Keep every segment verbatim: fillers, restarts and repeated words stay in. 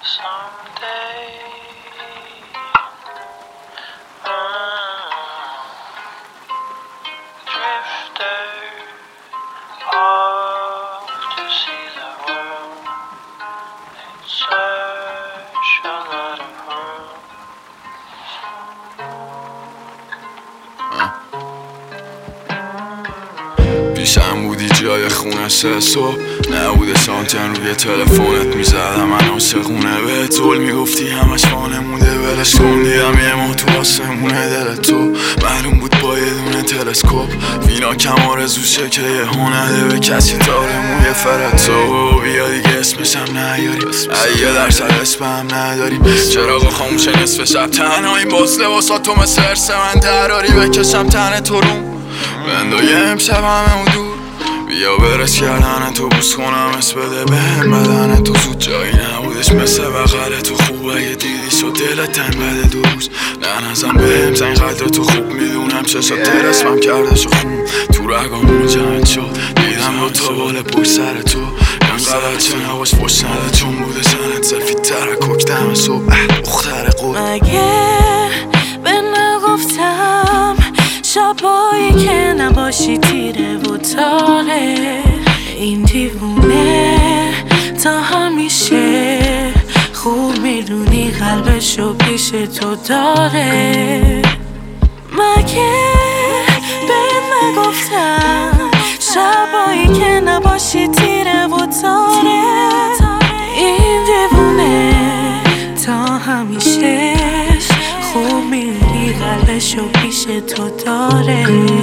پیشم بودی جای خونه سه صبح، نبوده سانتن روی تلفنت میزدم من عاشقونه به طول میگفتی همش وانموده ولش کن دیدم یه ماه تو آسمونه دل تو معلوم بود با یه دونه تلسکوپ وینا کم آرزوشه که یه هنده به کسی تاره موی فرد تو بیا دیگه اسمشم نیاری یه درصد اسمم نداریم چراغ خاموشه نصف شب تنهایی باز لباسات تو مثل ارس من دراری بکشم تن تو روم بندای امشب همه اون دور بیا برس کردن تو بوس کنم اس بده بهم بدن تو زود جایی نبودش مثل بغل تو خوب اگه دیدی شد دلت تنگ بده دو روز نه نزم بهم زنگ قدر تو خوب میدونم چشات ترسمم کرده شو خون تو رگام مجمد شد دیدم با تا بال پشت سر تو اینقدر چه نباش فش نده چون بوده زنت سلفی ترکک دم صبح اختر قول مگه به نگفتم شبایی که نباشی تیره و تاره این دیوونه تا همیشه خوب میدونی قلبشو پیش تو داره مگه به نگفتم شبایی که نباشی تیره و تاره این دیوونه تا همیشه خوب میدونی قلبشو پیش تو داره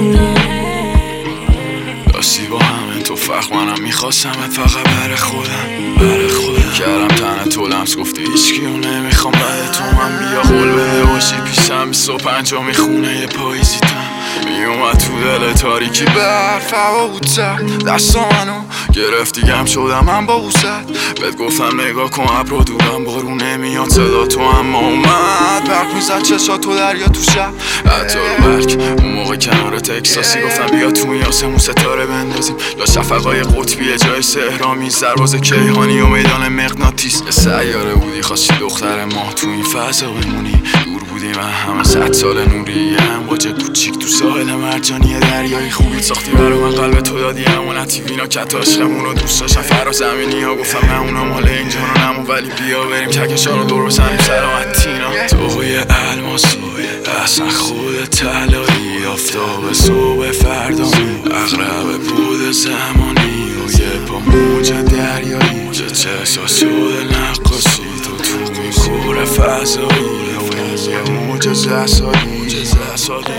داشتی با همه تو فخر منم میخواستمت فقط برای خودم برای خودم کردم تنه تو لمس گفتی هیچکیو نمیخوام بعد تو من بیا قول بده باشی پیشم بیست و پنجا میخونه یه پاییزیتم میومد تو دل تاریکی به حرف هوا بود زد دستا منو گرفتی گم شدم من با بوست بهت گفتم نگاه کن ابرا دورم بارون نمیاد صدا تو اما اومد برق میزد چشا تو دریا تو شب حتی رو برک اون موقع کنار تکساسی گفتم بیا تو این آسمون ستاره بندازیم یا شفقای قطبی جای سهرامی سرباز کیهانی و میدان مغناطیس یه سیاره بودی خواستی دختر ماه تو این فضا بمونی دور بودی من همه صد سال نوری هم واجه کوچیک تو ساحل مرجانی دریایی خوبی ساختی برا من قلب تو دادی همونتی وینا کت عشقمونو دوست داشتم فرا زمینی ها گفتم نه اونا مال اینجا رو نمون ولی بیا بریم ککشا رو دور بزنیم سلامتینا توی الماسی اصلا خود طلایی آفتاب صبح فردا اغرب بود زمانی و یه پا موج دریایی چه چشا شده نقاشی تو تو میکور فضایی و یه موج زسایی